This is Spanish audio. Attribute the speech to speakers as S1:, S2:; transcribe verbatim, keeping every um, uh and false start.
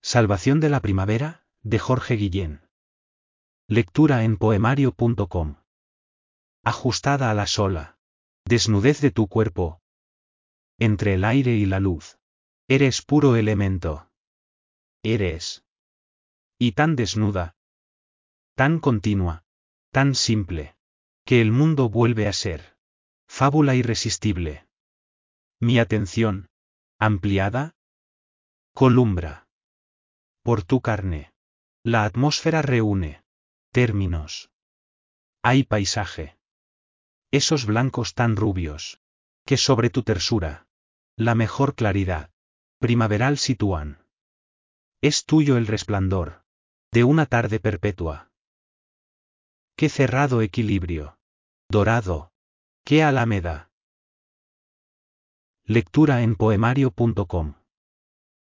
S1: Salvación de la primavera, de Jorge Guillén. Lectura en poemario punto com. Ajustada a la sola. Desnudez de tu cuerpo. Entre el aire y la luz. Eres puro elemento. Eres. Y tan desnuda. Tan continua. Tan simple. Que el mundo vuelve a ser. Fábula irresistible. Mi atención. Ampliada. Columbra. Por tu carne. La atmósfera reúne. Términos. Hay paisaje. Esos blancos tan rubios. Que sobre tu tersura. La mejor claridad. Primaveral sitúan. Es tuyo el resplandor. De una tarde perpetua. Qué cerrado equilibrio. Dorado. Qué alameda. Lectura en poemario punto com.